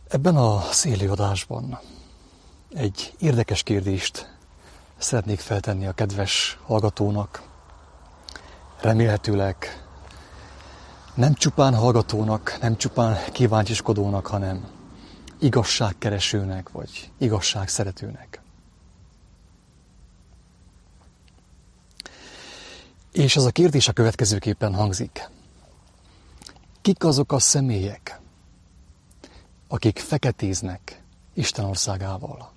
Ebben az élőadásban egy érdekes kérdést szeretnék feltenni a kedves hallgatónak. Remélhetőleg nem csupán hallgatónak, nem csupán kíváncsiskodónak, hanem igazságkeresőnek vagy igazságszeretőnek. És ez a kérdés a következőképpen hangzik. Kik azok a személyek, akik feketéznek Isten országával?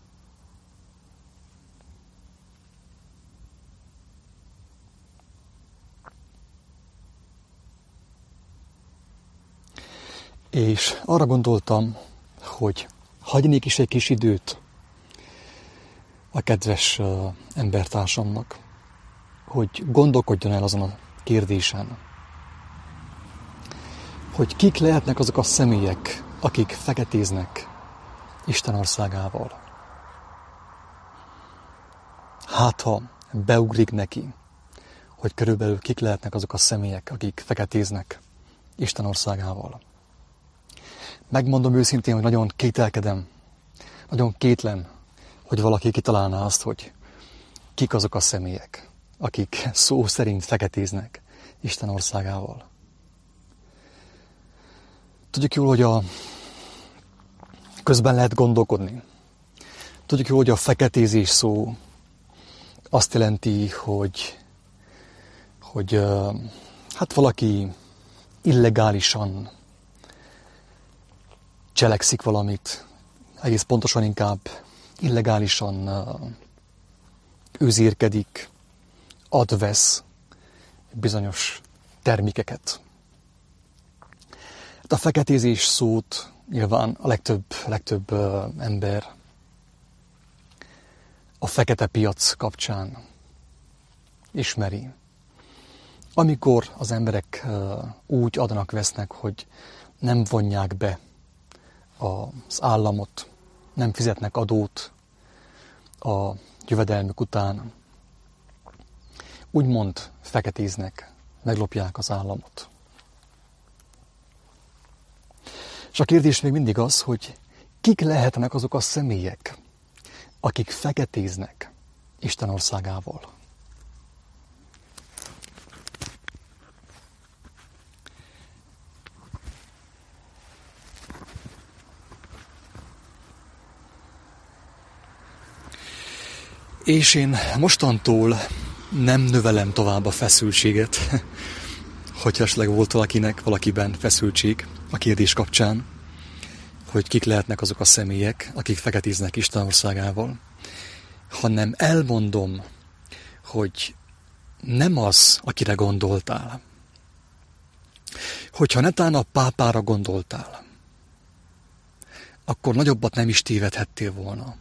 És arra gondoltam, hogy hagynék is egy kis időt a kedves embertársamnak, hogy gondolkodjon el azon a kérdésen, hogy kik lehetnek azok a személyek, akik feketéznek Isten országával. Hát, ha beugrik neki, hogy körülbelül kik lehetnek azok a személyek, akik feketéznek Isten országával. Megmondom őszintén, hogy nagyon kételkedem, nagyon kétlen, hogy valaki kitalálná azt, hogy kik azok a személyek, akik szó szerint feketéznek Isten országával. Tudjuk jól, hogy közben lehet gondolkodni. Tudjuk jól, hogy a feketézés szó azt jelenti, hogy valaki illegálisan cselekszik valamit, egész pontosan inkább illegálisan üzérkedik, ad-vesz bizonyos termékeket. A feketézés szót nyilván a legtöbb ember a fekete piac kapcsán ismeri. Amikor az emberek úgy adnak-vesznek, hogy nem vonják be az államot, nem fizetnek adót a jövedelmük után, úgymond feketéznek, meglopják az államot. És a kérdés még mindig az, hogy kik lehetnek azok a személyek, akik feketéznek Isten országával. És én mostantól nem növelem tovább a feszültséget, hogyha esetleg volt valakiben feszültség a kérdés kapcsán, hogy kik lehetnek azok a személyek, akik feketéznek Isten országával, hanem elmondom, hogy nem az, akire gondoltál. Hogyha netán a pápára gondoltál, akkor nagyobbat nem is tévedhettél volna.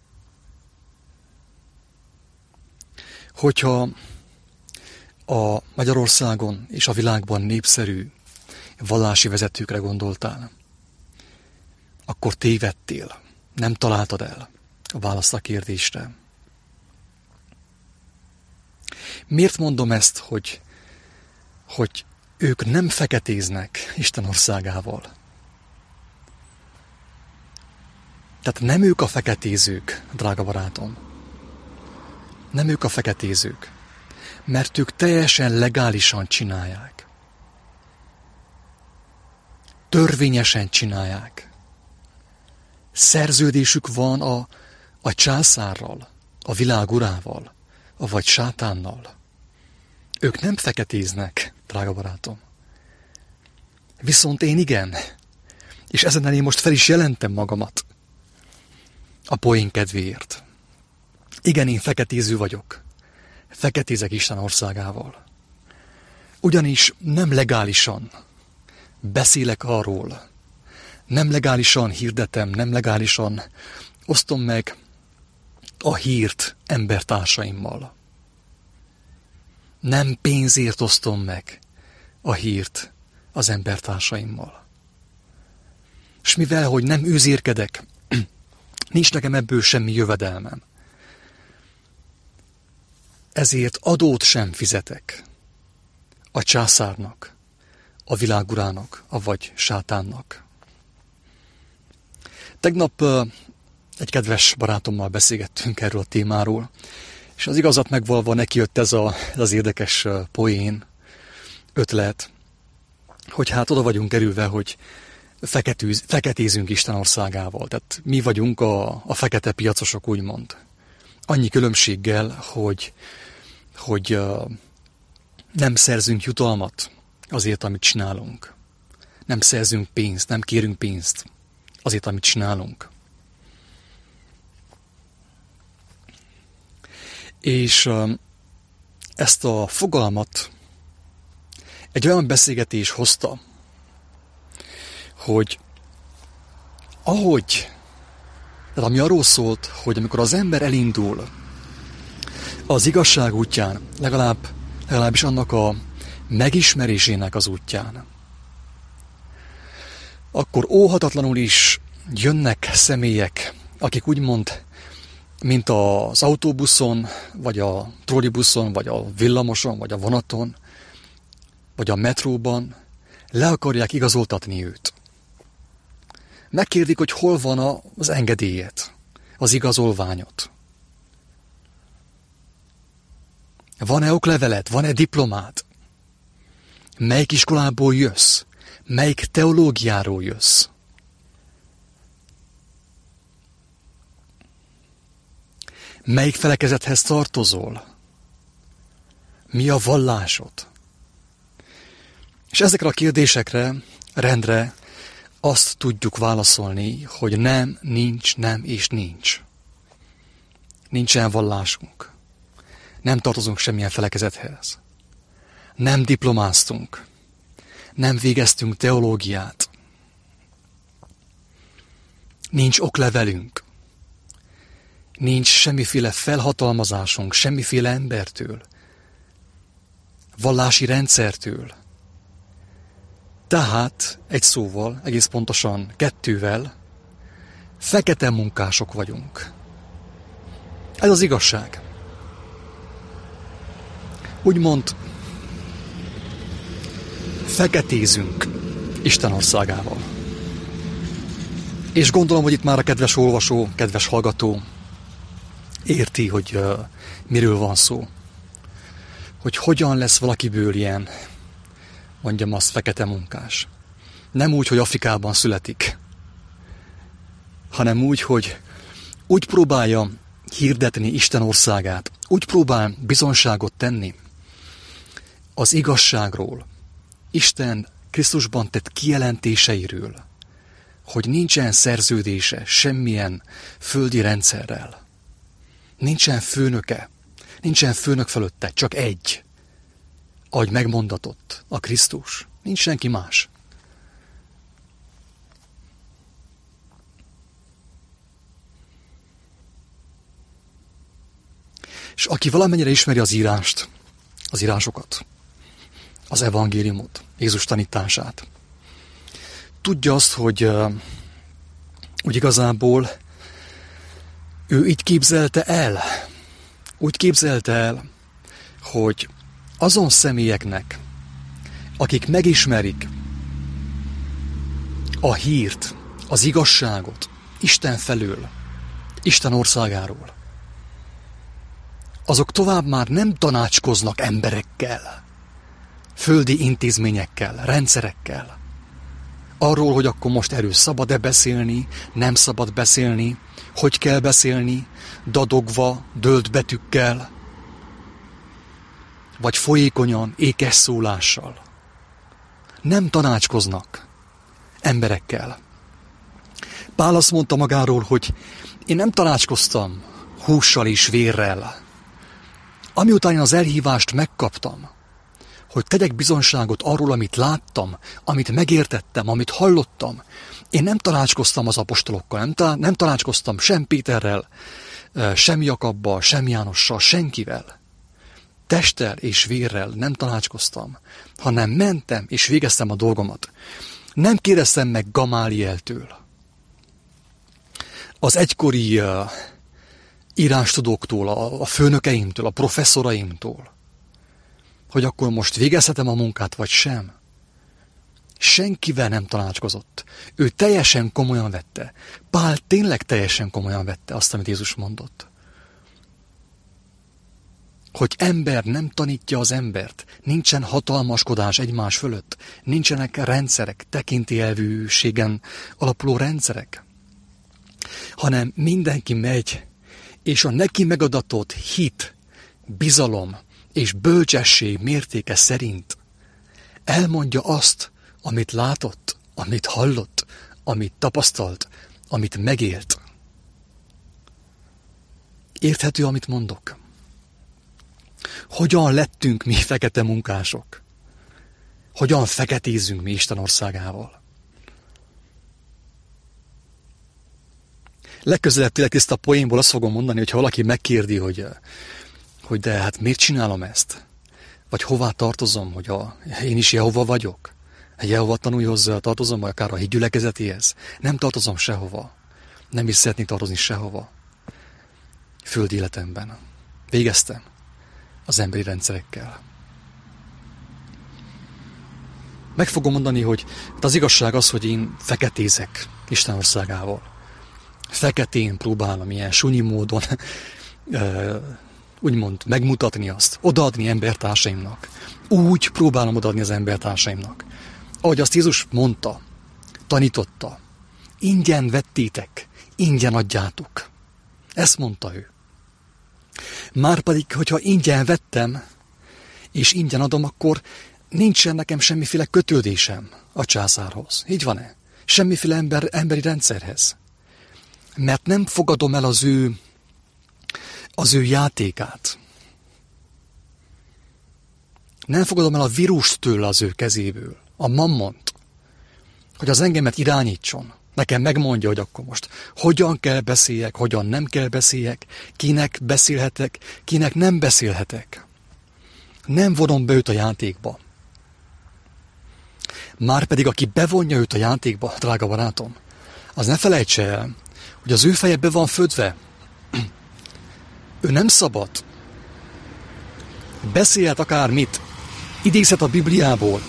Hogyha a Magyarországon és a világban népszerű vallási vezetőkre gondoltál, akkor tévedtél, nem találtad el a választ a kérdésre. Miért mondom ezt, hogy ők nem feketéznek Isten országával? Tehát nem ők a feketézők, drága barátom. Nem ők a feketézők, mert ők teljesen legálisan csinálják. Törvényesen csinálják. Szerződésük van a császárral, a világ urával, vagy sátánnal. Ők nem feketéznek, drága barátom. Viszont én igen, és ezen én most fel is jelentem magamat a poén kedvéért. Igen, én feketéző vagyok. Feketézek Isten országával. Ugyanis nem legálisan beszélek arról, nem legálisan hirdetem, nem legálisan osztom meg a hírt embertársaimmal. Nem pénzért osztom meg a hírt az embertársaimmal. És mivel, hogy nem üzérkedek, nincs nekem ebből semmi jövedelmem. Ezért adót sem fizetek a császárnak, a világurának, avagy sátánnak. Tegnap egy kedves barátommal beszélgettünk erről a témáról, és az igazat megvalva neki jött ez az érdekes poén, ötlet, hogy hát oda vagyunk kerülve, hogy feketézünk Isten országával. Tehát mi vagyunk a fekete piacosok, úgymond. Annyi különbséggel, hogy nem szerzünk jutalmat azért, amit csinálunk. Nem szerzünk pénzt, nem kérünk pénzt azért, amit csinálunk. És ezt a fogalmat egy olyan beszélgetés hozta, hogy ami arról szólt, hogy amikor az ember elindul az igazság útján, legalábbis annak a megismerésének az útján, akkor óhatatlanul is jönnek személyek, akik úgymond, mint az autóbuszon, vagy a trollibuszon, vagy a villamoson, vagy a vonaton, vagy a metróban, le akarják igazoltatni őt. Megkérdik, hogy hol van az engedélyet, az igazolványot. Van-e okleveled, van-e diplomád? Melyik iskolából jössz? Melyik teológiáról jössz? Melyik felekezethez tartozol? Mi a vallásod? És ezekre a kérdésekre, rendre azt tudjuk válaszolni, hogy nem, nincs, nem és nincs. Nincsen vallásunk. Nem tartozunk semmilyen felekezethez. Nem diplomáztunk. Nem végeztünk teológiát. Nincs oklevelünk. Nincs semmiféle felhatalmazásunk, semmiféle embertől. Vallási rendszertől. Tehát, egy szóval, egész pontosan 2-vel, fekete munkások vagyunk. Ez az igazság. Úgymond feketézünk Isten országával. És gondolom, hogy itt már a kedves olvasó, kedves hallgató érti, hogy miről van szó. Hogy hogyan lesz valakiből ilyen, mondjam azt, fekete munkás. Nem úgy, hogy Afrikában születik, hanem úgy, hogy úgy próbálja hirdetni Isten országát, úgy próbál bizonságot tenni az igazságról, Isten Krisztusban tett kijelentéseiről, hogy nincsen szerződése semmilyen földi rendszerrel. Nincsen főnöke, nincsen főnök fölötte, csak egy. Ahogy megmondatott, a Krisztus. Nincs senki más. És aki valamennyire ismeri az írást, az írásokat, az evangéliumot, Jézus tanítását, tudja azt, hogy igazából ő így képzelte el, úgy képzelte el, hogy azon személyeknek, akik megismerik a hírt, az igazságot Isten felől, Isten országáról, azok tovább már nem tanácskoznak emberekkel, földi intézményekkel, rendszerekkel. Arról, hogy akkor most erről szabad-e beszélni, nem szabad beszélni, hogy kell beszélni, dadogva, dölt betűkkel, vagy folyékonyan, ékes szólással. Nem tanácskoznak emberekkel. Pál azt mondta magáról, hogy én nem tanácskoztam hússal és vérrel. Amiután én az elhívást megkaptam, hogy tegyek bizonságot arról, amit láttam, amit megértettem, amit hallottam, én nem tanácskoztam az apostolokkal, nem tanácskoztam sem Péterrel, sem Jakabbal, sem Jánossal, senkivel. Testtel és vérrel nem tanácskoztam, hanem mentem és végeztem a dolgomat. Nem kérdeztem meg Gamálieltől, az egykori írástudóktól, a főnökeimtől, a professzoraimtól, hogy akkor most végezhetem a munkát, vagy sem. Senkivel nem tanácskozott. Ő teljesen komolyan vette. Pál tényleg teljesen komolyan vette azt, amit Jézus mondott. Hogy ember nem tanítja az embert. Nincsen hatalmaskodás egymás fölött. Nincsenek rendszerek, tekintélyelvűségen alapuló rendszerek. Hanem mindenki megy, és a neki megadatott hit, bizalom és bölcsesség mértéke szerint elmondja azt, amit látott, amit hallott, amit tapasztalt, amit megélt. Érthető, amit mondok? Hogyan lettünk mi fekete munkások? Hogyan feketézzünk mi Isten országával? Legközelebb tényleg tiszta poénból azt fogom mondani, hogy ha valaki megkérdi, hogy de hát miért csinálom ezt? Vagy hová tartozom, hogy én is Jehova vagyok? Egy Jehova tanúihoz tartozom, vagy akár a hídgyülekezetéhez? Nem tartozom sehova. Nem is szeretnék tartozni sehova. Földi életemben. Végeztem az emberi rendszerekkel. Meg fogom mondani, hogy az igazság az, hogy én feketézek Isten országával. Feketén próbálom ilyen sunyi módon úgymond megmutatni azt, odaadni embertársaimnak. Úgy próbálom odaadni az embertársaimnak. Ahogy azt Jézus mondta, tanította. Ingyen vettétek, ingyen adjátok. Ezt mondta ő. Márpedig, hogyha ingyen vettem, és ingyen adom, akkor nincsen nekem semmiféle kötődésem a császárhoz. Így van-e? Semmiféle emberi rendszerhez. Mert nem fogadom el az ő játékát. Nem fogadom el a vírust tőle az ő kezéből, a mammont, hogy az engemet irányítson. Nekem megmondja, hogy akkor most hogyan kell beszéljek, hogyan nem kell beszéljek, kinek beszélhetek, kinek nem beszélhetek. Nem vonom be őt a játékba. Márpedig aki bevonja őt a játékba, drága barátom, az ne felejtse el, hogy az ő feje be van födve. Ő nem szabad. Beszélhet akármit. Idézhet a Bibliából.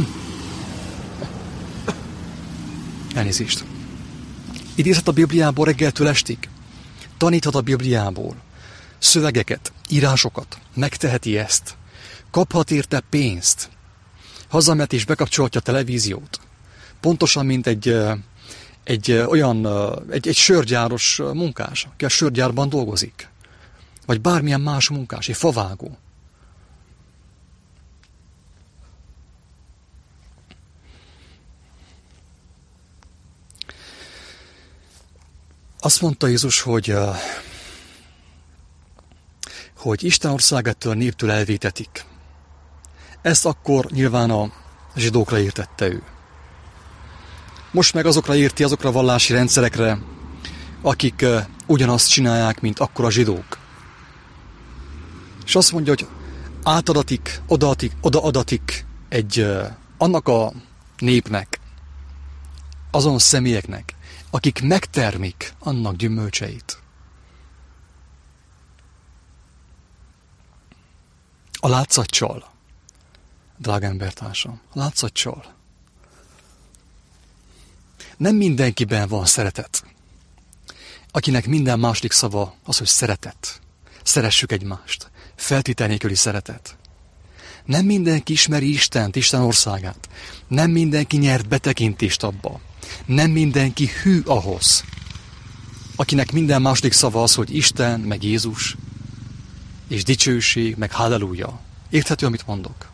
Elnézést. Idézhet a Bibliából reggeltől estig. Taníthat a Bibliából. Szövegeket, írásokat. Megteheti ezt. Kaphat érte pénzt. Hazamet és bekapcsolhatja a televíziót. Pontosan, mint egy sörgyáros munkás, aki a sörgyárban dolgozik. Vagy bármilyen más munkás, egy favágó. Azt mondta Jézus, hogy Isten országától a néptől elvétetik. Ezt akkor nyilván a zsidókra értette ő. Most meg azokra érti, azokra a vallási rendszerekre, akik ugyanazt csinálják, mint akkor a zsidók. És azt mondja, hogy átadatik, odaadatik annak a népnek, azon személyeknek, akik megtermik annak gyümölcseit. A látszatcsal, drága embertársam, a látszatcsal. Nem mindenkiben van szeretet. Akinek minden második szava az, hogy szeretet. Szeressük egymást. Feltétel nélküli szeretet. Nem mindenki ismeri Istent, Isten országát. Nem mindenki nyert betekintést abba. Nem mindenki hű ahhoz, akinek minden második szava az, hogy Isten, meg Jézus, és dicsőség, meg halleluja. Érthető, amit mondok?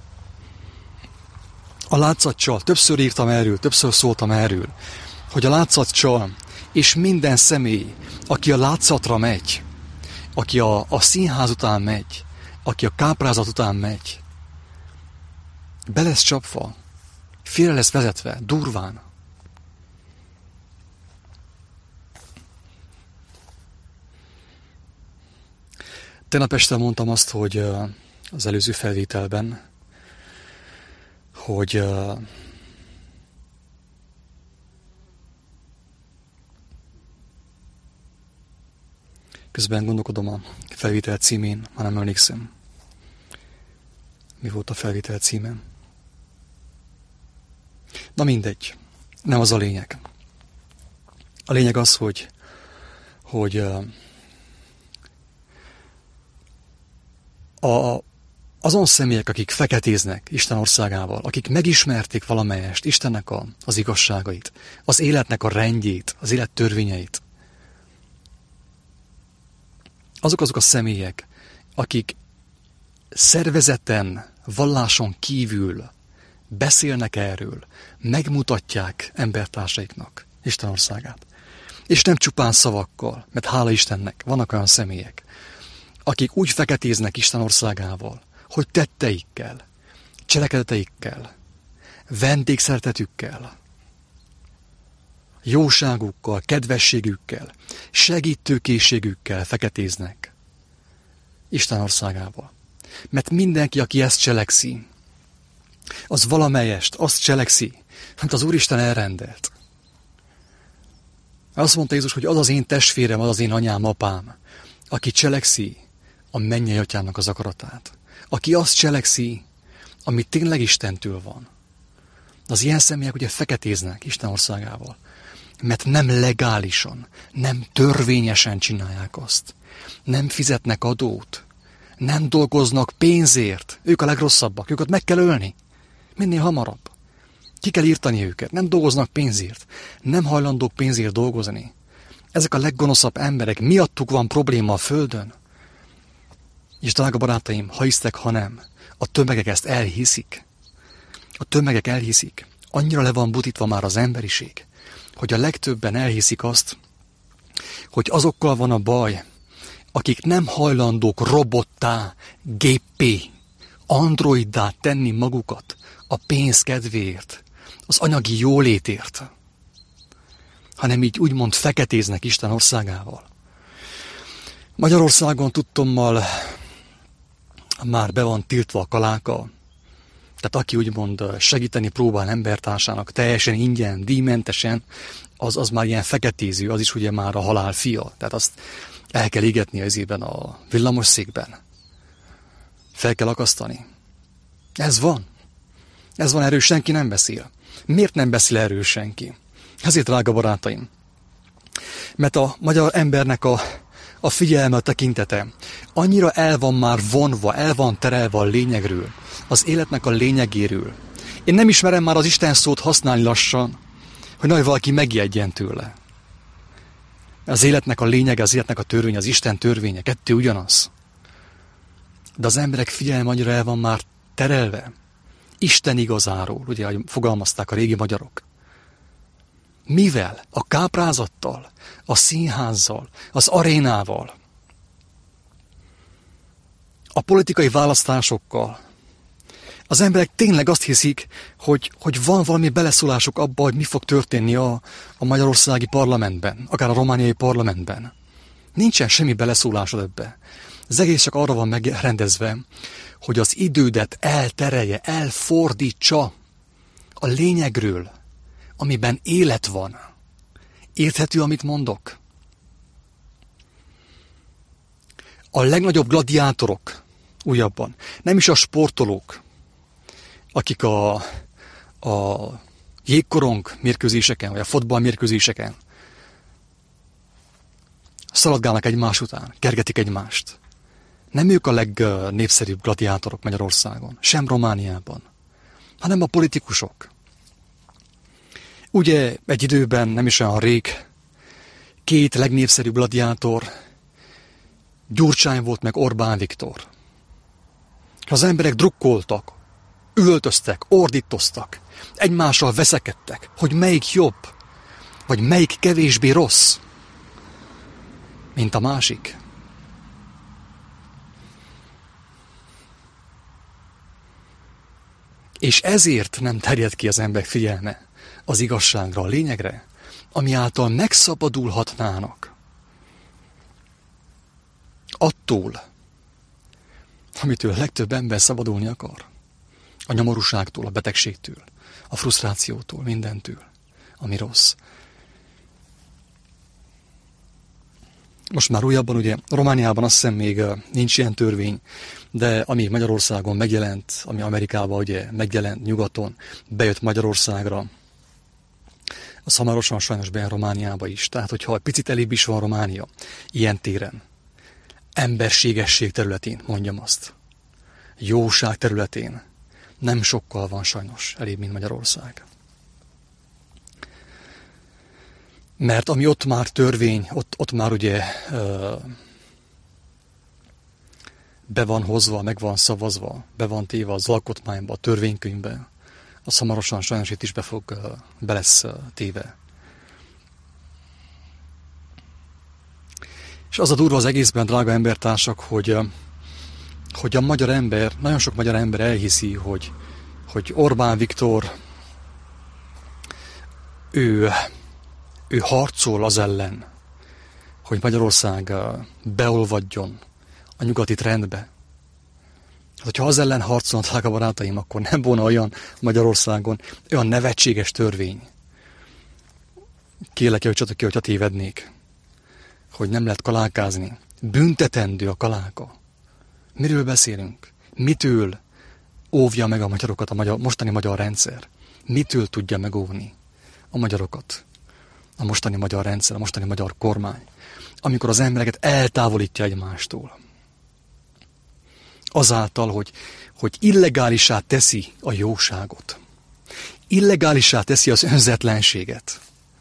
A látszatcsal, többször írtam erről, többször szóltam erről, hogy a látszatcsal és minden személy, aki a látszatra megy, aki a színház után megy, aki a káprázat után megy, be lesz csapva, félre lesz vezetve, durván. Tegnap este mondtam azt, hogy az előző felvételben, hogy közben gondolkodom a felvétel címén, már nem emlékszem. Mi volt a felvétel címem? Na mindegy, nem az a lényeg. A lényeg az, hogy azon személyek, akik feketéznek Isten országával, akik megismerték valamelyest Istennek az igazságait, az életnek a rendjét, az élet törvényeit, azok a személyek, akik szervezeten, valláson kívül beszélnek erről, megmutatják embertársaiknak Isten országát. És nem csupán szavakkal, mert hála Istennek vannak olyan személyek, akik úgy feketéznek Isten országával, hogy tetteikkel, cselekedeteikkel, vendégszeretetükkel, jóságukkal, kedvességükkel, segítőkészségükkel feketéznek Isten országával. Mert mindenki, aki ezt cselekszi, az valamelyest azt cselekszi, amit az Úristen elrendelt. Azt mondta Jézus, hogy az az én testvérem, az az én anyám, apám, aki cselekszi a mennyei atyának az akaratát. Aki azt cselekszi, ami tényleg Istentől van. Az ilyen személyek ugye feketéznek Isten országával. Mert nem legálisan, nem törvényesen csinálják azt. Nem fizetnek adót. Nem dolgoznak pénzért. Ők a legrosszabbak. Őket meg kell ölni. Minél hamarabb. Ki kell írtani őket. Nem dolgoznak pénzért. Nem hajlandók pénzért dolgozni. Ezek a leggonoszabb emberek. Miattuk van probléma a földön. És drága barátaim, ha hisztek, ha nem, a tömegek ezt elhiszik. A tömegek elhiszik. Annyira le van butítva már az emberiség, hogy a legtöbben elhiszik azt, hogy azokkal van a baj, akik nem hajlandók robottá, géppé, androiddá tenni magukat a pénz kedvéért, az anyagi jólétért, hanem így úgymond feketéznek Isten országával. Magyarországon tudtommal már be van tiltva a kaláka, tehát aki úgymond segíteni próbál embertársának teljesen ingyen, díjmentesen, az már ilyen feketéző, az is ugye már a halál fia. Tehát azt el kell égetni az évben a villamosszékben. Fel kell akasztani. Ez van. Ez van, erről senki nem beszél. Miért nem beszél erről senki? Ezért, drága barátaim. Mert a magyar embernek a figyelme, a tekintete annyira el van már vonva, el van terelve a lényegről, az életnek a lényegéről. Én nem ismerem már az Isten szót használni lassan, hogy nagy valaki megijedjen tőle. Az életnek a lényege, az életnek a törvénye, az Isten törvénye, kettő ugyanaz. De az emberek figyelme annyira el van már terelve. Isten igazáról, ugye, ahogy fogalmazták a régi magyarok. Mivel? A káprázattal, a színházzal, az arénával, a politikai választásokkal. Az emberek tényleg azt hiszik, hogy van valami beleszólásuk abba, hogy mi fog történni a magyarországi parlamentben, akár a romániai parlamentben. Nincsen semmi beleszólásod ebbe. Az egész csak arra van megrendezve, hogy az idődet elterelje, elfordítsa a lényegről, amiben élet van. Érthető, amit mondok? A legnagyobb gladiátorok, újabban, nem is a sportolók, akik a jégkorong mérkőzéseken, vagy a fotballmérkőzéseken szaladgálnak egymás után, kergetik egymást. Nem ők a legnépszerűbb gladiátorok Magyarországon, sem Romániában, hanem a politikusok. Ugye egy időben, nem is olyan rég, két legnépszerűbb gladiátor, Gyurcsány volt meg Orbán Viktor. Az emberek drukkoltak, üvöltöztek, ordítoztak, egymással veszekedtek, hogy melyik jobb, vagy melyik kevésbé rossz, mint a másik. És ezért nem terjed ki az emberek figyelme az igazságra, a lényegre, ami által megszabadulhatnának attól, amitől a legtöbb ember szabadulni akar. A nyomorúságtól, a betegségtől, a frusztrációtól, mindentől, ami rossz. most már újabban, ugye Romániában azt hiszem még nincs ilyen törvény, de ami Magyarországon megjelent, ami Amerikában ugye megjelent nyugaton, bejött Magyarországra, az hamarosan sajnos bejön Romániába is. Tehát, hogyha egy picit elébb is van Románia, ilyen téren, emberségesség területén, mondjam azt, jóság területén, nem sokkal van sajnos elébb, mint Magyarország. Mert ami ott már törvény, ott már ugye be van hozva, meg van szavazva, be van téve az alkotmányba, a törvénykönyvbe, az hamarosan sajnos itt is be lesz téve. És az a durva az egészben, drága embertársak, hogy a magyar ember, nagyon sok magyar ember elhiszi, hogy Orbán Viktor, ő harcol az ellen, hogy Magyarország beolvadjon a nyugati trendbe. Hát, hogyha az ellen harcolnak a barátaim, akkor nem volna olyan Magyarországon olyan nevetséges törvény. Kérlek, hogy tévednék, hogy nem lehet kalálkázni. Büntetendő a kalálka. Miről beszélünk? Mitől óvja meg a magyarokat a mostani magyar rendszer? Mitől tudja megóvni a magyarokat a mostani magyar rendszer, a mostani magyar kormány? Amikor az embereket eltávolítja egymástól. Azáltal, hogy illegálissá teszi a jóságot. Illegálissá teszi az önzetlenséget.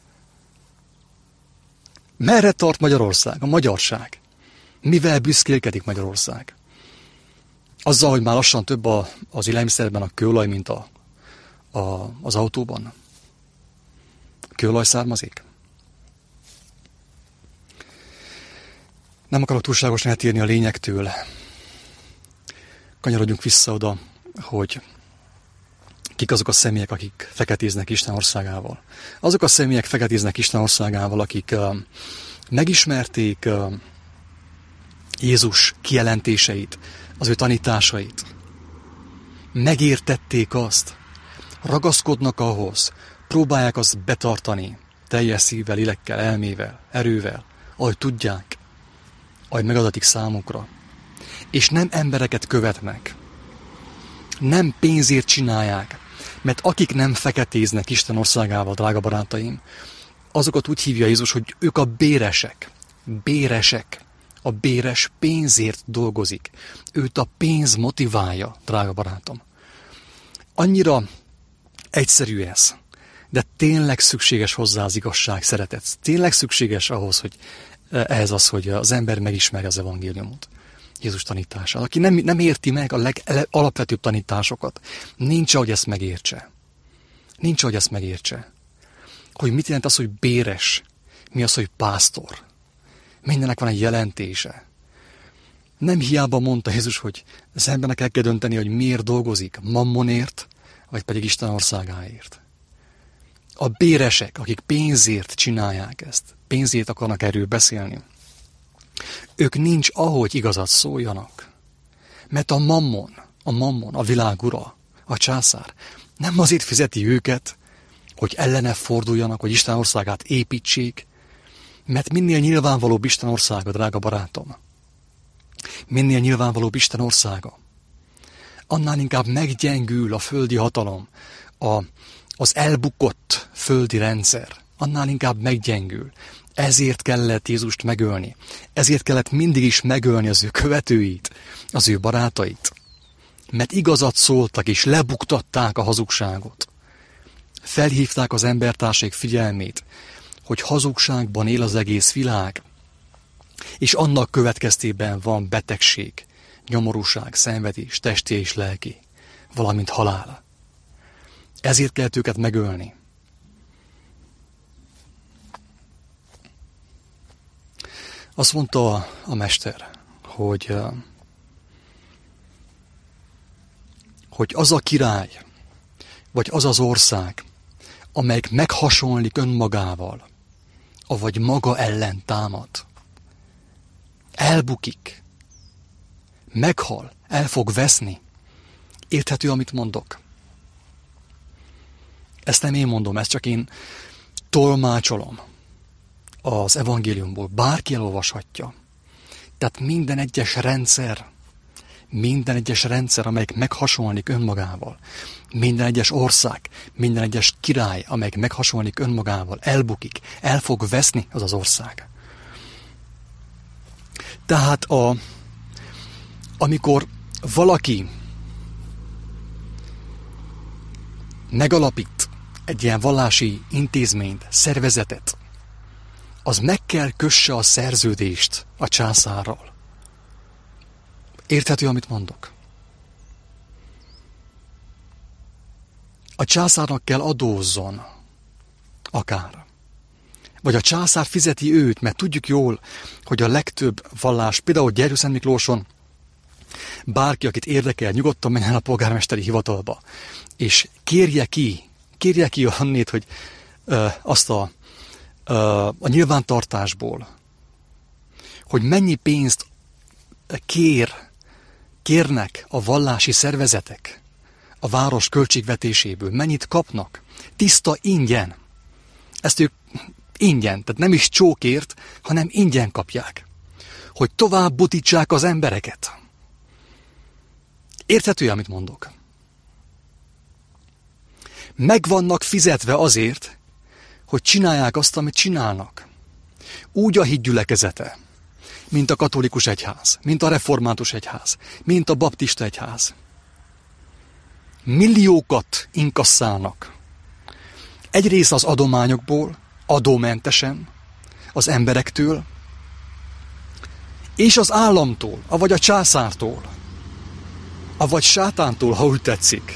Merre tart Magyarország, a magyarság? Mivel büszkélkedik Magyarország? Azzal, hogy már lassan több az élelmiszerben a kőolaj, mint az autóban. Kőolaj származik? Nem akarok túlságosan eltérni a lényektől. Kanyarodjunk vissza oda, hogy kik azok a személyek, akik feketéznek Isten országával. Azok a személyek feketéznek Isten országával, akik megismerték Jézus kijelentéseit, az ő tanításait. Megértették azt, ragaszkodnak ahhoz, próbálják azt betartani teljes szívvel, lélekkel, elmével, erővel, ahogy tudják, ahogy megadatik számukra. És nem embereket követnek. Nem pénzért csinálják. Mert akik nem feketéznek Isten országával, drága barátaim, azokat úgy hívja Jézus, hogy ők a béresek. Béresek. A béres pénzért dolgozik. Őt a pénz motiválja, drága barátom. Annyira egyszerű ez, de tényleg szükséges hozzá az igazság, szeretet. Tényleg szükséges ahhoz, hogy ehhez az, hogy az ember megismerje az evangéliumot. Jézus tanítását. Aki nem érti meg a legalapvetőbb tanításokat, nincs, ahogy ezt megértse. Nincs, ahogy ezt megértse. Hogy mit jelent az, hogy béres, mi az, hogy pásztor. Mindennek van egy jelentése. Nem hiába mondta Jézus, hogy az embernek el kell dönteni, hogy miért dolgozik, mammonért, vagy pedig Isten országáért. A béresek, akik pénzért csinálják ezt, pénzért akarnak erről beszélni, ők nincs ahogy igazat szóljanak. Mert a mammon, a világ ura, a császár nem azért fizeti őket, hogy ellene forduljanak, hogy Isten országát építsék, mert minél nyilvánvalóbb Isten országa, drága barátom, minél nyilvánvalóbb Isten országa, annál inkább meggyengül a földi hatalom, az elbukott földi rendszer, annál inkább meggyengül. Ezért kellett Jézust megölni. Ezért kellett mindig is megölni az ő követőit, az ő barátait. Mert igazat szóltak és lebuktatták a hazugságot. Felhívták az embertárség figyelmét, hogy hazugságban él az egész világ, és annak következtében van betegség, nyomorúság, szenvedés, testi és lelki, valamint halál. Ezért kellett őket megölni. Azt mondta a mester, hogy az a király, vagy az az ország, amelyik meghasonlik önmagával, avagy maga ellen támad, elbukik, meghal, el fog veszni. Érthető, amit mondok? Ezt nem én mondom, ezt csak én tolmácsolom. az evangéliumból, bárki elolvashatja. Tehát minden egyes rendszer, amelyik meghasonlik önmagával, minden egyes ország, minden egyes király, amelyik meghasonlik önmagával, elbukik, el fog veszni az ország. Tehát amikor valaki megalapít egy ilyen vallási intézményt, szervezetet, az meg kell kösse a szerződést a császárral. Érthető, amit mondok? A császárnak kell adózzon, akár. Vagy a császár fizeti őt, mert tudjuk jól, hogy a legtöbb vallás, például Gyergyószent Miklóson, bárki, akit érdekel, nyugodtan menjen el a polgármesteri hivatalba, és kérje ki annét, hogy azt a nyilvántartásból, hogy mennyi pénzt kérnek a vallási szervezetek a város költségvetéséből, mennyit kapnak, tiszta ingyen. Ezt ők ingyen, tehát nem is csókért, hanem ingyen kapják, hogy tovább butítsák az embereket. Érthető, amit mondok? Meg vannak fizetve azért, hogy csinálják azt, amit csinálnak. Úgy a hitgyülekezete, mint a katolikus egyház, mint a református egyház, mint a baptista egyház. Milliókat inkasszálnak. Egyrészt az adományokból, adómentesen, az emberektől, és az államtól, avagy a császártól, avagy sátántól, ha úgy tetszik.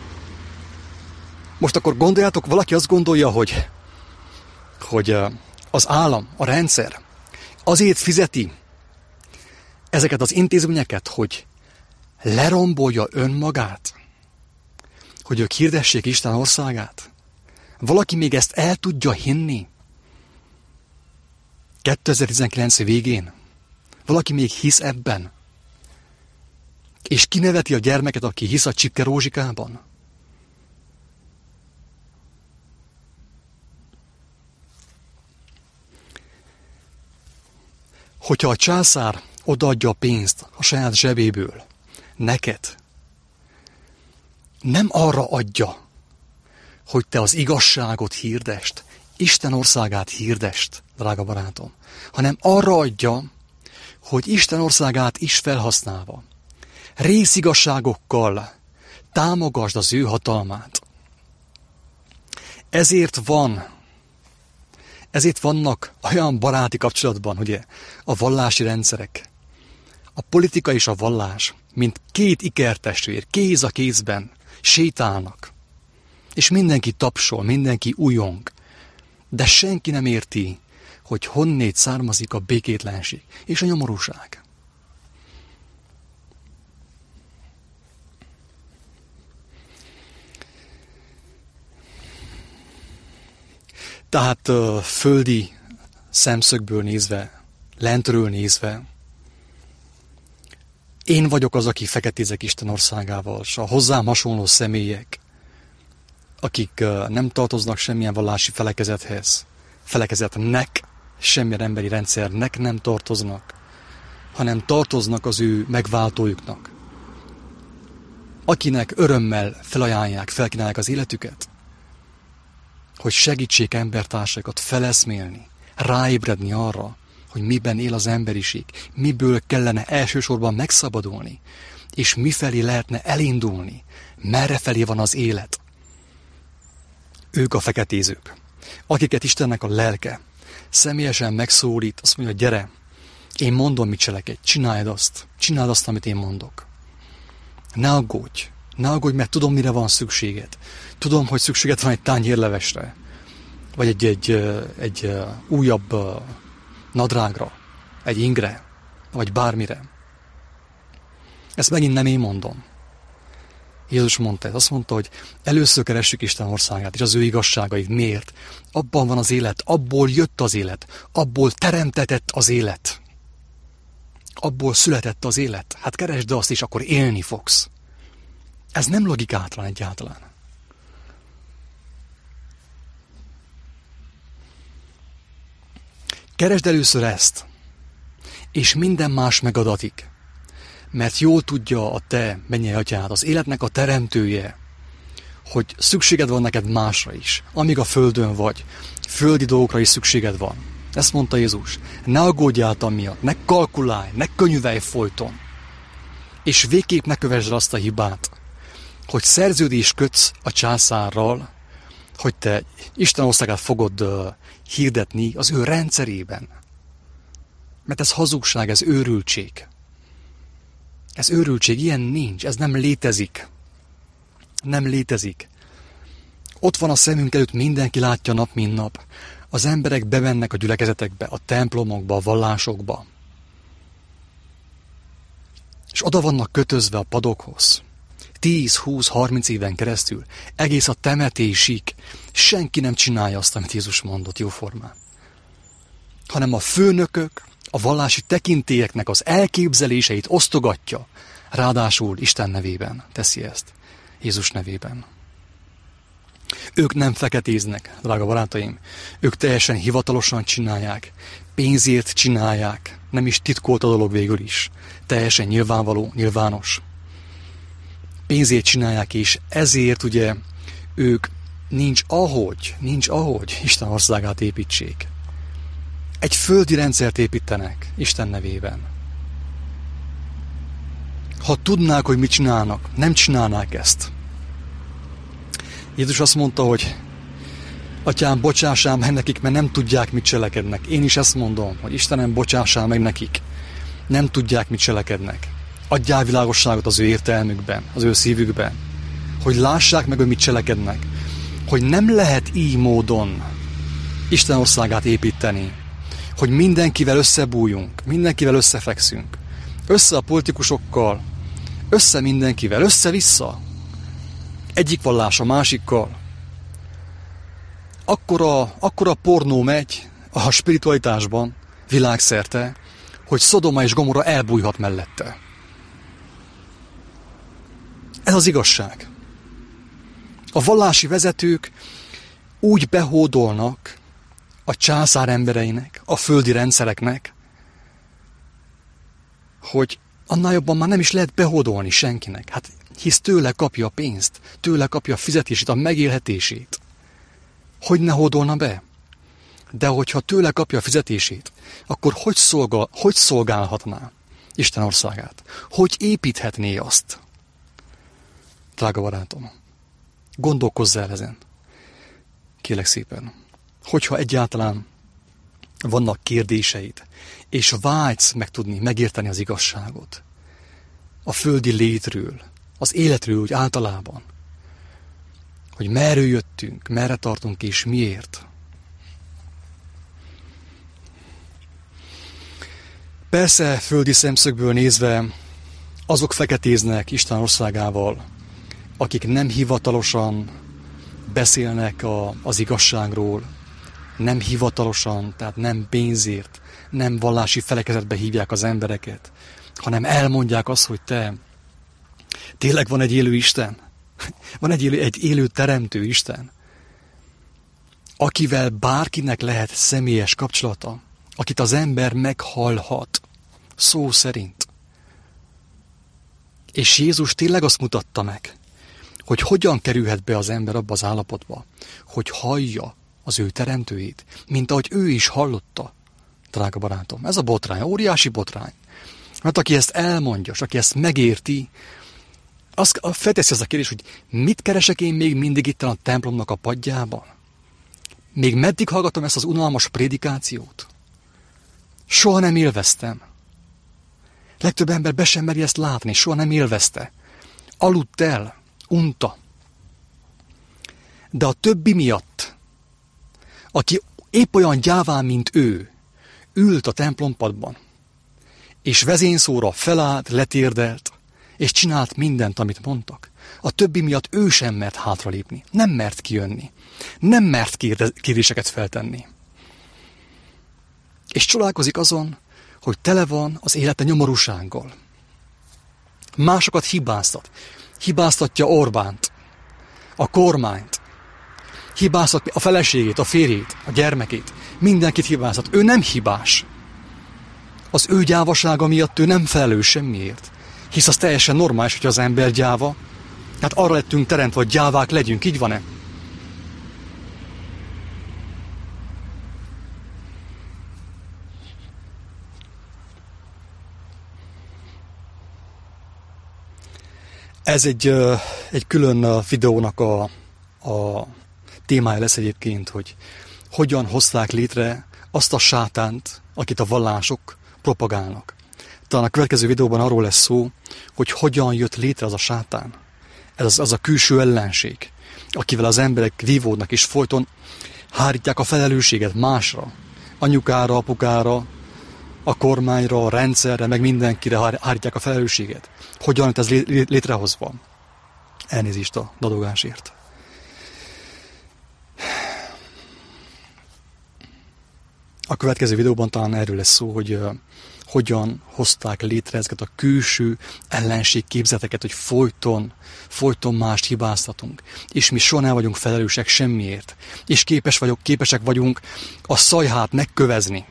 Most akkor gondoljátok, valaki azt gondolja, hogy az állam, a rendszer azért fizeti ezeket az intézményeket, hogy lerombolja önmagát, hogy ők hirdessék Isten országát. Valaki még ezt el tudja hinni? 2019 végén? Valaki még hisz ebben? És kineveti a gyermeket, aki hisz a Csipke Rózsikában? Hogyha a császár odaadja a pénzt a saját zsebéből, neked, nem arra adja, hogy te az igazságot hirdest, Isten országát hirdest, drága barátom, hanem arra adja, hogy Isten országát is felhasználva, részigazságokkal támogasd az ő hatalmát. Ezért vannak olyan baráti kapcsolatban, ugye, a vallási rendszerek, a politika és a vallás, mint két ikertestvér, kéz a kézben sétálnak. És mindenki tapsol, mindenki ujjong. De senki nem érti, hogy honnét származik a békétlenség és a nyomorúság. Tehát földi szemszögből nézve, lentről nézve, én vagyok az, aki feketézek Isten országával, és a hozzám hasonló személyek, akik nem tartoznak semmilyen vallási felekezetnek, semmilyen emberi rendszernek nem tartoznak, hanem tartoznak az ő megváltójuknak, akinek örömmel felajánlják, felkínálják az életüket, hogy segítsék embertársaikat feleszmélni, ráébredni arra, hogy miben él az emberiség, miből kellene elsősorban megszabadulni, és mifelé lehetne elindulni, merre felé van az élet. Ők a feketézők, akiket Istennek a lelke személyesen megszólít, azt mondja, gyere, én mondom, mit cselekedj, csináld azt, amit én mondok. Ne aggódj, mert tudom, mire van szükséged. Tudom, hogy szükséged van egy tányérlevesre, vagy egy újabb nadrágra, egy ingre, vagy bármire. Ezt megint nem én mondom. Jézus mondta ezt, azt mondta, hogy először keressük Isten országát, és az ő igazságait. Miért? Abban van az élet, abból jött az élet, abból teremtetett az élet. Abból született az élet. Hát keresd azt, és akkor élni fogsz. Ez nem logikátlan egyáltalán. Keresd először ezt, és minden más megadatik. Mert jól tudja a te mennyei atyád, az életnek a teremtője, hogy szükséged van neked másra is. Amíg a földön vagy, földi dolgokra is szükséged van. Ezt mondta Jézus. Ne aggódjál miatt, ne kalkulálj, ne könyvelj folyton. És végképp ne kövesd azt a hibát, hogy szerződést kötsz a császárral, hogy te Isten országát fogod hirdetni az ő rendszerében. Mert ez hazugság, ez őrültség. Ez őrültség, ilyen nincs, ez nem létezik. Nem létezik. Ott van a szemünk előtt, mindenki látja nap, mint nap. Az emberek bemennek a gyülekezetekbe, a templomokba, a vallásokba. És oda vannak kötözve a padokhoz. 10, 20, 30 éven keresztül, egész a temetésig senki nem csinálja azt, amit Jézus mondott jóformán. Hanem a főnökök, a vallási tekintélyeknek az elképzeléseit osztogatja, ráadásul Isten nevében teszi ezt, Jézus nevében. Ők nem feketéznek, drága barátaim, ők teljesen hivatalosan csinálják, pénzért csinálják, nem is titkolt a dolog végül is, teljesen nyilvánvaló, nyilvános. Pénzért csinálják, és ezért ugye ők nincs ahogy Isten országát építsék. Egy földi rendszert építenek Isten nevében. Ha tudnák, hogy mit csinálnak, nem csinálnák ezt. Jézus azt mondta, hogy Atyám, bocsássál meg nekik, mert nem tudják, mit cselekednek. Én is ezt mondom, hogy Istenem, bocsássál meg nekik. Nem tudják, mit cselekednek. Adjál világosságot az ő értelmükben, az ő szívükben. Hogy lássák meg, hogy mit cselekednek. Hogy nem lehet így módon Isten országát építeni. Hogy mindenkivel összebújjunk, mindenkivel összefekszünk. Össze a politikusokkal, össze mindenkivel, össze-vissza. Egyik vallás a másikkal. Akkora pornó megy a spiritualitásban, világszerte, hogy Szodoma és Gomorra elbújhat mellette. Ez az igazság. A vallási vezetők úgy behódolnak a császár embereinek, a földi rendszereknek, hogy annál jobban már nem is lehet behódolni senkinek. Hát hisz tőle kapja a pénzt, tőle kapja a fizetését, a megélhetését. Hogy ne hódolna be? De hogyha tőle kapja a fizetését, akkor hogy szolgálhatná Isten országát? Hogy építhetné azt? Drága barátom, gondolkozz el ezen. Kérlek szépen, hogyha egyáltalán vannak kérdéseid, és vágysz megtudni, megérteni az igazságot, a földi létről, az életről úgy általában, hogy merről jöttünk, merre tartunk és miért. Persze, földi szemszögből nézve, azok feketéznek Isten országával, akik nem hivatalosan beszélnek az igazságról, nem hivatalosan, tehát nem pénzért, nem vallási felekezetbe hívják az embereket, hanem elmondják azt, hogy tényleg van egy élő Isten, van egy élő teremtő Isten, akivel bárkinek lehet személyes kapcsolata, akit az ember meghallhat, szó szerint. És Jézus tényleg azt mutatta meg, hogy hogyan kerülhet be az ember abba az állapotba, hogy hallja az ő teremtőjét, mint ahogy ő is hallotta, drága barátom. Ez a botrány, óriási botrány. Mert aki ezt elmondja, és aki ezt megérti, az felteszi az a kérdés, hogy mit keresek én még mindig itt a templomnak a padjában? Még meddig hallgatom ezt az unalmas prédikációt? Soha nem élveztem. Legtöbb ember be sem meri ezt látni, soha nem élvezte. Aludt el, unta. De a többi miatt, aki épp olyan gyáván, mint ő, ült a templompadban, és vezényszóra felállt, letérdelt, és csinált mindent, amit mondtak. A többi miatt ő sem mert hátralépni, nem mert kijönni, nem mert kérdéseket feltenni. És csodálkozik azon, hogy tele van az élete nyomorúsággal. Másokat hibáztat. Hibáztatja Orbánt, a kormányt, hibáztatja a feleségét, a férjét, a gyermekét, Mindenkit hibáztat. Ő nem hibás. Az ő gyávasága miatt ő nem felelős semmiért. Hisz az teljesen normális, hogy az ember gyáva. Hát arra lettünk teremtve, hogy gyávák legyünk, így van-e? Ez egy külön videónak a témája lesz egyébként, hogy hogyan hozták létre azt a sátánt, akit a vallások propagálnak. Talán a következő videóban arról lesz szó, hogy hogyan jött létre az a sátán. Ez az a külső ellenség, akivel az emberek vívódnak, és folyton hárítják a felelősséget másra. Anyukára, apukára, a kormányra, a rendszerre, meg mindenkire hárítják a felelősséget. Hogyan lett ez létrehozva? Elnézést a dadogásért. A következő videóban talán erről lesz szó, hogy hogyan hozták létre ezeket a külső ellenségképzeteket, hogy folyton mást hibáztatunk. És mi soha nem vagyunk felelősek semmiért. És képesek vagyunk a szajhát megkövezni.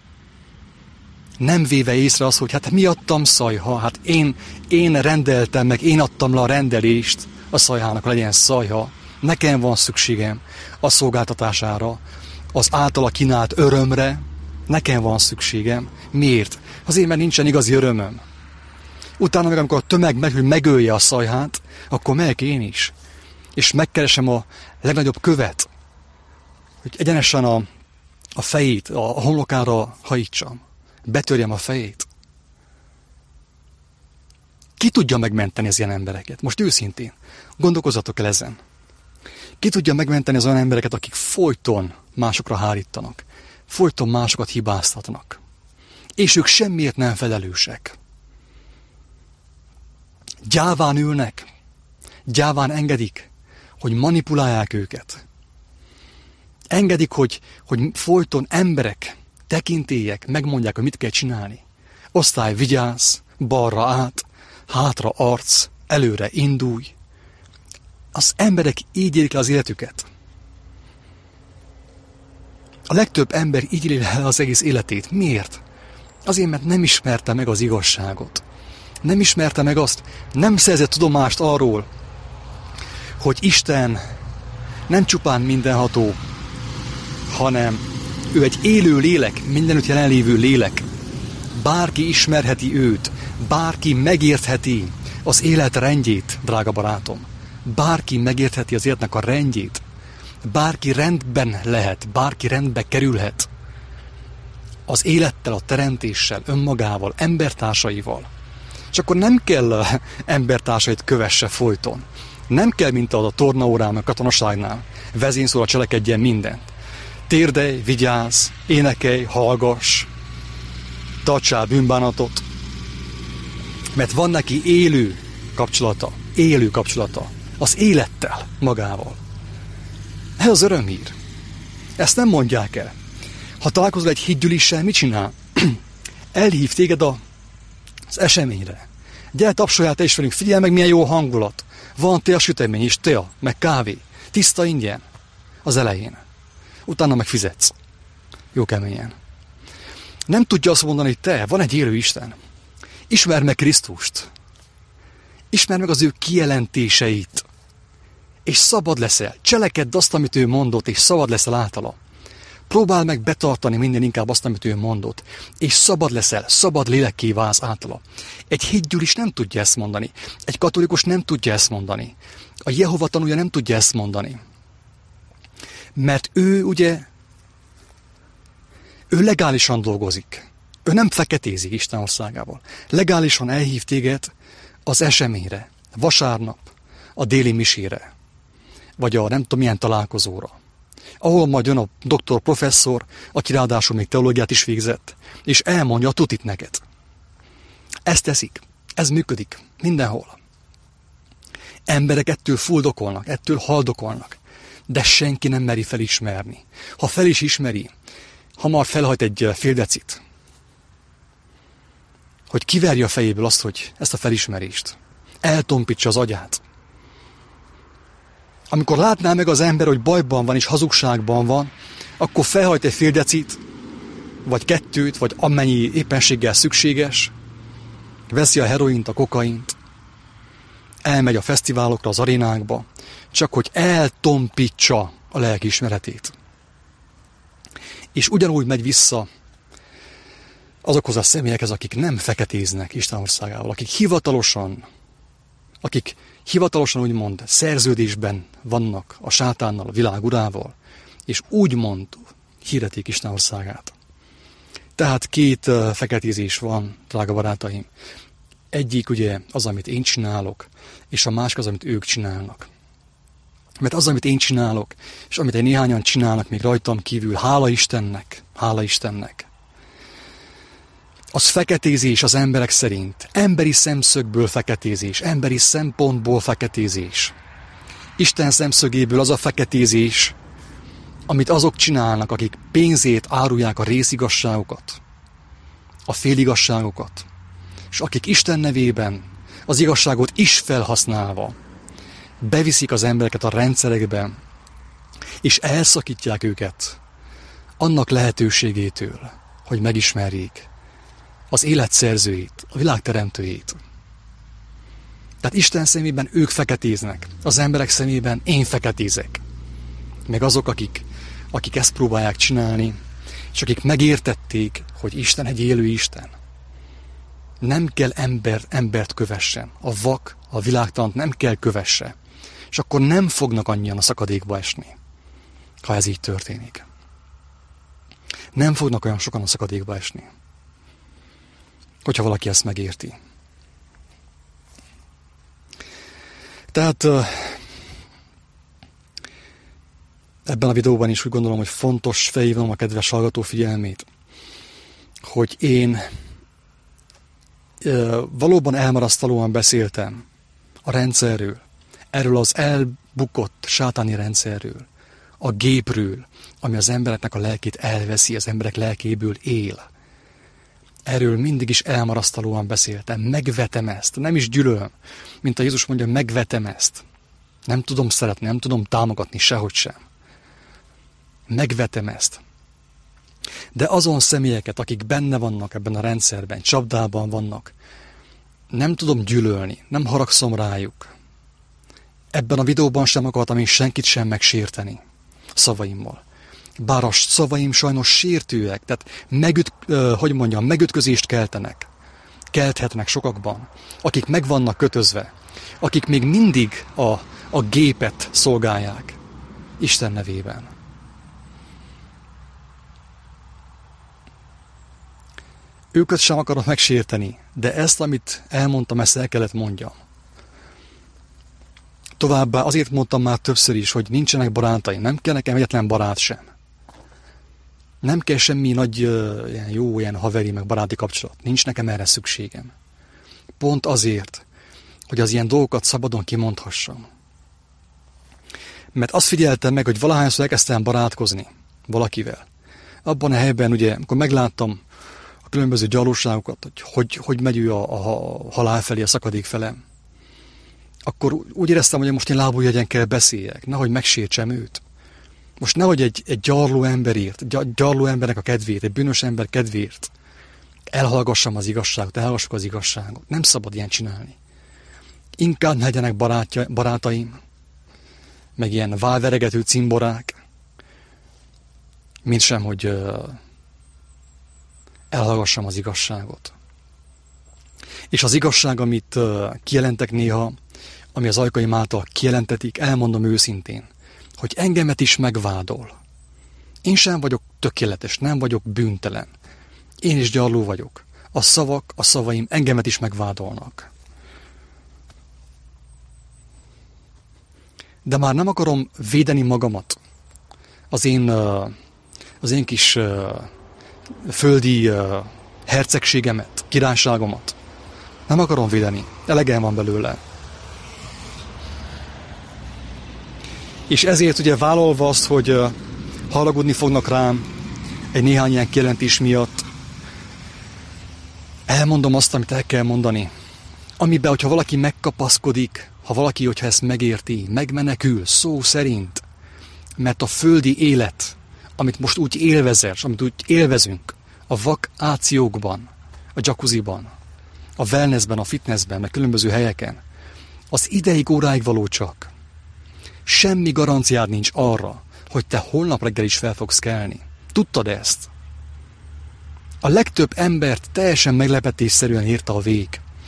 Nem véve észre az, hogy hát miattam szajha, hát én rendeltem meg, én adtam le a rendelést a szajhának, legyen szajha. Nekem van szükségem a szolgáltatására, az általa kínált örömre, nekem van szükségem. Miért? Azért, mert nincsen igazi örömöm. Utána meg, amikor a tömeg megölje a szajhát, akkor megyek én is. És megkeresem a legnagyobb követ, hogy egyenesen a fejét, a homlokára hajítsam. Betörjem a fejét. Ki tudja megmenteni az ilyen embereket? Most őszintén, gondolkozzatok el ezen. Ki tudja megmenteni az olyan embereket, akik folyton másokra hárítanak, folyton másokat hibáztatnak, és ők semmiért nem felelősek. Gyáván ülnek, gyáván engedik, hogy manipulálják őket. Engedik, hogy folyton emberek, tekintélyek megmondják, hogy mit kell csinálni. Osztály, vigyázz, balra át, hátra arc, előre indulj. Az emberek így élik le az életüket. A legtöbb ember így éli le az egész életét. Miért? Azért, mert nem ismerte meg az igazságot. Nem ismerte meg azt, nem szerzett tudomást arról, hogy Isten nem csupán mindenható, hanem ő egy élő lélek, mindenütt jelenlévő lélek. Bárki ismerheti őt, bárki megértheti az élet rendjét, drága barátom. Bárki megértheti az életnek a rendjét. Bárki rendben lehet, bárki rendbe kerülhet. Az élettel, a teremtéssel, önmagával, embertársaival. És akkor nem kell embertársait kövesse folyton. Nem kell, mint a tornaórán, a katonaságnál. Vezényszóra cselekedjen mindent. Térdelj, vigyázz, énekelj, hallgass, tartsál bűnbánatot. Mert van neki élő kapcsolata az élettel magával. Ez az örömhír. Ezt nem mondják el. Ha találkozol egy hitgyűléssel, mit csinál? Elhív téged az eseményre. Gyere, tapsoljál te is velünk, figyelj meg, milyen jó hangulat. Van tea sütemény és tea, meg kávé. Tiszta ingyen az elején. Utána meg fizetsz. Jó keményen. Nem tudja azt mondani, hogy te, van egy élő Isten. Ismerd meg Krisztust. Ismerd meg az ő kijelentéseit. És szabad leszel. Cselekedd azt, amit ő mondott, és szabad leszel általa. Próbáld meg betartani minden inkább azt, amit ő mondott. És szabad leszel, szabad lélekké válsz általa. Egy hitgyűlés nem tudja ezt mondani. Egy katolikus nem tudja ezt mondani. A Jehova tanúja nem tudja ezt mondani. Mert ő legálisan dolgozik. Ő nem feketézik Isten országával. Legálisan elhív téged az eseményre, vasárnap, a déli misére, vagy a nem tudom milyen találkozóra, ahol majd jön a doktor, professzor, aki ráadásul még teológiát is végzett, és elmondja a tutit neked. Ezt teszik, ez működik mindenhol. Emberek ettől fuldokolnak, ettől haldokolnak, de senki nem meri felismerni. Ha fel is ismeri, hamar felhajt egy fél decit, hogy kiverje a fejéből azt, hogy ezt a felismerést, eltompítsa az agyát. Amikor látná meg az ember, hogy bajban van és hazugságban van, akkor felhajt egy fél decit, vagy 2, vagy amennyi éppenséggel szükséges, veszi a heroint, a kokaint, elmegy a fesztiválokra, az arénákba, csak hogy eltompítsa a lelkiismeretét. És ugyanúgy megy vissza azokhoz a személyekhez, akik nem feketéznek Isten országával, akik hivatalosan úgymond szerződésben vannak a sátánnal, a világ urával, és úgymond hirdetik Isten országát. Tehát 2 feketézés van, drága barátaim. Egyik ugye az, amit én csinálok, és a másik az, amit ők csinálnak. Mert az, amit én csinálok, és amit egy néhányan csinálnak még rajtam kívül, hála Istennek, az feketézés az emberek szerint. Emberi szemszögből feketézés, emberi szempontból feketézés. Isten szemszögéből az a feketézés, amit azok csinálnak, akik pénzét árulják a részigazságokat, a féligasságokat, és akik Isten nevében az igazságot is felhasználva beviszik az embereket a rendszerekbe, és elszakítják őket annak lehetőségétől, hogy megismerjék az élet szerzőjét, a világ teremtőjét. Tehát Isten szemében ők feketéznek, az emberek szemében én feketézek. Meg azok, akik ezt próbálják csinálni, és akik megértették, hogy Isten egy élő Isten. Nem kell embert kövessen. A vak, a világtalant nem kell kövesse. És akkor nem fognak annyian a szakadékba esni, ha ez így történik. Nem fognak olyan sokan a szakadékba esni, hogyha valaki ezt megérti. Tehát ebben a videóban is úgy gondolom, hogy fontos felhívnom a kedves hallgató figyelmét, hogy én valóban elmarasztalóan beszéltem a rendszerről, erről az elbukott sátáni rendszerről, a gépről, ami az embereknek a lelkét elveszi, az emberek lelkéből él. Erről mindig is elmarasztalóan beszéltem, megvetem ezt, nem is gyűlölöm, mint a Jézus mondja, megvetem ezt. Nem tudom szeretni, nem tudom támogatni sehogy sem. Megvetem ezt. De azon személyeket, akik benne vannak ebben a rendszerben, csapdában vannak, nem tudom gyűlölni, nem haragszom rájuk. Ebben a videóban sem akartam én senkit sem megsérteni szavaimmal. Bár a szavaim sajnos sértőek, tehát megütközést kelthetnek sokakban, akik meg vannak kötözve, akik még mindig a gépet szolgálják Isten nevében. Őket sem akarok megsérteni, de ezt, amit elmondtam, ezt el kellett mondjam. Továbbá azért mondtam már többször is, hogy nincsenek barátaim, nem kell nekem egyetlen barát sem. Nem kell semmi nagy, ilyen haveri, meg baráti kapcsolat. Nincs nekem erre szükségem. Pont azért, hogy az ilyen dolgokat szabadon kimondhassam. Mert azt figyeltem meg, hogy valahányszor elkezdtem barátkozni valakivel. Abban a helyben, ugye, amikor megláttam a különböző gyalóságokat, hogy megy ő a halál felé, a szakadék fele, akkor úgy éreztem, hogy most én lábújhegyen kell beszéljek, nehogy megsértsem őt. Most nehogy egy gyarló emberért, gyarló embernek a kedvéért, egy bűnös ember kedvéért elhallgassam az igazságot, elhallgassuk az igazságot. Nem szabad ilyen csinálni. Inkább ne legyenek barátaim, meg ilyen válveregető cimborák, mint sem, hogy elhallgassam az igazságot. És az igazság, amit kijelentek néha, ami az ajkaim által kijelentetik, elmondom őszintén, hogy engemet is megvádol. Én sem vagyok tökéletes, nem vagyok bűntelen. Én is gyarló vagyok. A szavaim engemet is megvádolnak. De már nem akarom védeni magamat, az én kis földi hercegségemet, királyságomat. Nem akarom védeni, elegem van belőle. És ezért ugye vállalva azt, hogy haragudni fognak rám egy néhány ilyen kijelentés miatt, elmondom azt, amit el kell mondani. Amiben, hogyha valaki megkapaszkodik, hogyha ezt megérti, megmenekül, szó szerint, mert a földi élet amit most úgy élvezel, és amit úgy élvezünk a vakációkban, a jacuzziban, a wellnessben, a fitnessben, meg különböző helyeken, az ideig, óráig való csak. Semmi garanciád nincs arra, hogy te holnap reggel is fel fogsz kelni. Tudtad ezt? A legtöbb embert teljesen meglepetésszerűen érte a vég.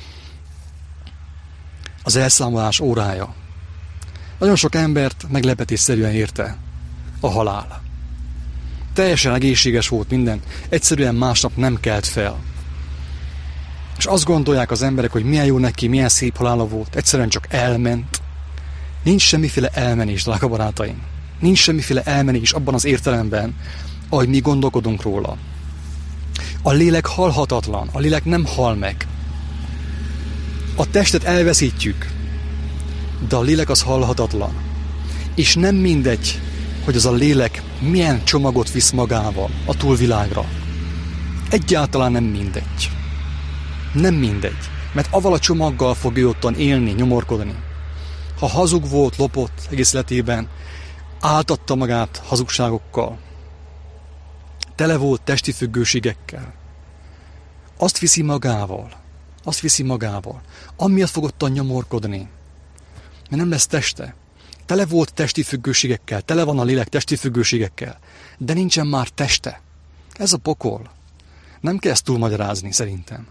Az elszámolás órája. Nagyon sok embert meglepetésszerűen érte a halál. Teljesen egészséges volt minden, egyszerűen másnap nem kelt fel. És azt gondolják az emberek, hogy milyen jó neki, milyen szép halála volt, egyszerűen csak elment. Nincs semmiféle elmenés, drága barátaim. Nincs semmiféle elmenés abban az értelemben, ahogy mi gondolkodunk róla. A lélek halhatatlan, a lélek nem hal meg. A testet elveszítjük, de a lélek az halhatatlan. És nem mindegy, hogy az a lélek milyen csomagot visz magával a túlvilágra. Egyáltalán nem mindegy. Nem mindegy, mert avval a csomaggal fog ő ottan élni, nyomorkodni. Ha hazug volt, lopott egész életében, áltatta magát hazugságokkal, tele volt testi függőségekkel, azt viszi magával, amiatt fog ottan nyomorkodni, mert nem lesz teste. Tele volt testi függőségekkel, tele van a lélek testi függőségekkel, de nincsen már teste. Ez a pokol. Nem kell ezt túlmagyarázni, szerintem.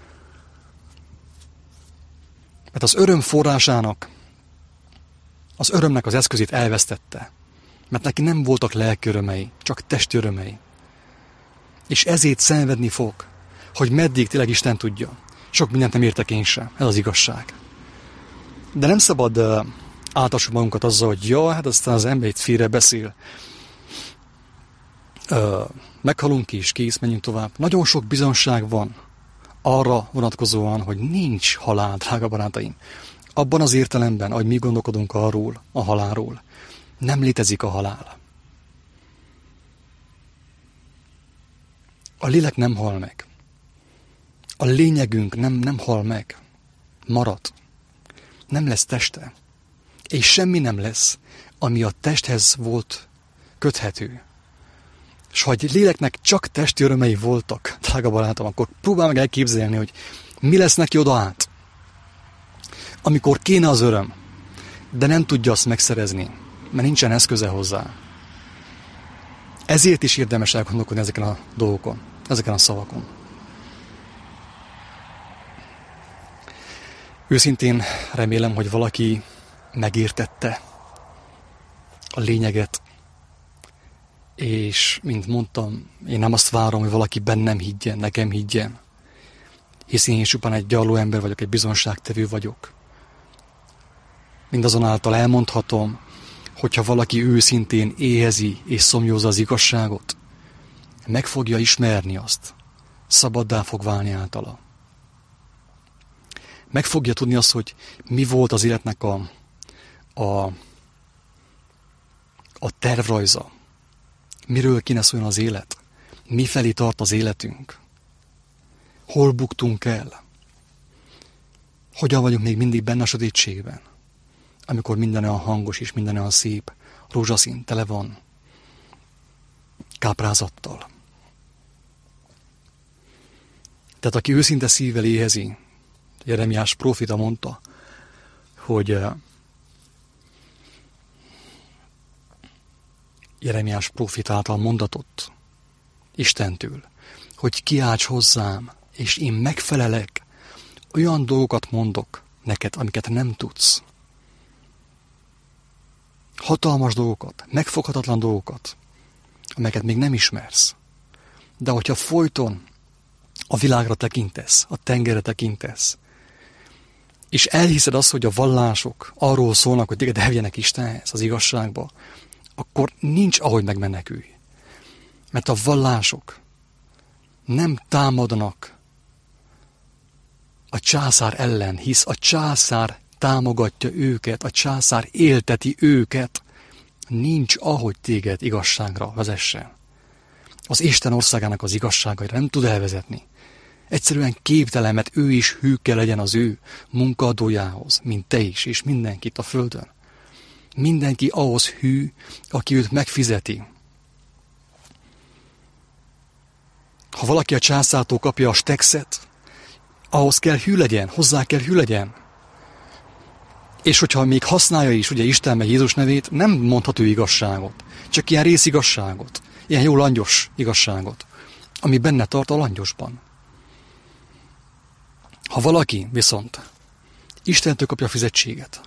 Mert az öröm forrásának, az örömnek az eszközét elvesztette. Mert neki nem voltak lelki örömei, csak testi örömei. És ezért szenvedni fog, hogy meddig tényleg Isten tudja. Sok mindent nem értek én sem, ez az igazság. De nem szabad áltassuk magunkat azzal, hogy ja, hát aztán az ember itt félre beszél. Meghalunk is, kész, menjünk tovább. Nagyon sok bizonság van arra vonatkozóan, hogy nincs halál, drága barátaim. Abban az értelemben, ahogy mi gondolkodunk arról, a halálról, nem létezik a halál. A lélek nem hal meg. A lényegünk nem hal meg. Marad. Nem lesz teste. És semmi nem lesz, ami a testhez volt köthető. És ha egy léleknek csak testi örömei voltak, drága barátom, akkor próbálj meg elképzelni, hogy mi lesz neki oda át. Amikor kéne az öröm, de nem tudja azt megszerezni, mert nincsen eszköze hozzá. Ezért is érdemes elgondolkodni ezeken a dolgokon, ezeken a szavakon. Őszintén remélem, hogy valaki megértette a lényeget, és, mint mondtam, én nem azt várom, hogy valaki bennem higgyen, nekem higgyen, hiszen én csupán egy gyarló ember vagyok, egy bizonságtevő vagyok. Mindazonáltal elmondhatom, hogyha valaki őszintén éhezi és szomjózza az igazságot, meg fogja ismerni azt, szabaddá fog válni általa. Meg fogja tudni azt, hogy mi volt az életnek a tervrajza. Miről kéne szóljon az élet? Mifelé tart az életünk? Hol buktunk el? Hogyan vagyunk még mindig benne a sötétségben? Amikor minden olyan hangos és minden olyan szép, rózsaszín, tele van káprázattal. Tehát aki őszinte szívvel éhezi, Jeremiás prófita mondta, hogy Jeremiás prófita által mondatott Istentől, hogy kiálts hozzám, és én megfelelek, olyan dolgokat mondok neked, amiket nem tudsz. Hatalmas dolgokat, megfoghatatlan dolgokat, amelyeket még nem ismersz. De hogyha folyton a világra tekintesz, a tengerre tekintesz, és elhiszed azt, hogy a vallások arról szólnak, hogy téged elvigyenek Istenhez, az igazságba, akkor nincs ahogy megmenekülj. Mert a vallások nem támadnak a császár ellen, hisz a császár támogatja őket, a császár élteti őket. Nincs ahogy téged igazságra vezessen. Az Isten országának az igazságaira nem tud elvezetni. Egyszerűen képtelen, mert ő is hű kell legyen az ő munkaadójához, mint te is, és mindenkit a földön. Mindenki ahhoz hű, aki őt megfizeti. Ha valaki a császártól kapja a stexet, ahhoz kell hű legyen, hozzá kell hű legyen. És hogyha még használja is ugye Isten meg Jézus nevét, nem mondhat ő igazságot. Csak ilyen részigazságot, ilyen jó langyos igazságot, ami benne tart a langyosban. Ha valaki viszont Istentől kapja a fizetséget,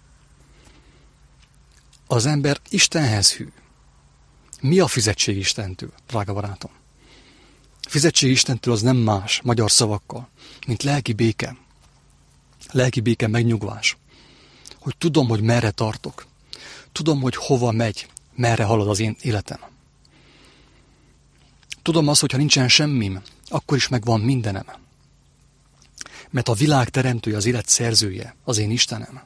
az ember Istenhez hű. Mi a fizetség Istentől, drága barátom? A fizetség Istentől az nem más, magyar szavakkal, mint lelki béke. Lelki béke megnyugvás. Hogy tudom, hogy merre tartok. Tudom, hogy hova megy, merre halad az én életem. Tudom azt, hogy ha nincsen semmim, akkor is megvan mindenem. Mert a világ teremtője, az élet szerzője, az én Istenem.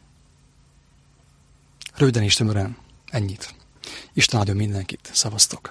Röviden és tömören ennyit. Isten áldjon mindenkit. Szevasztok!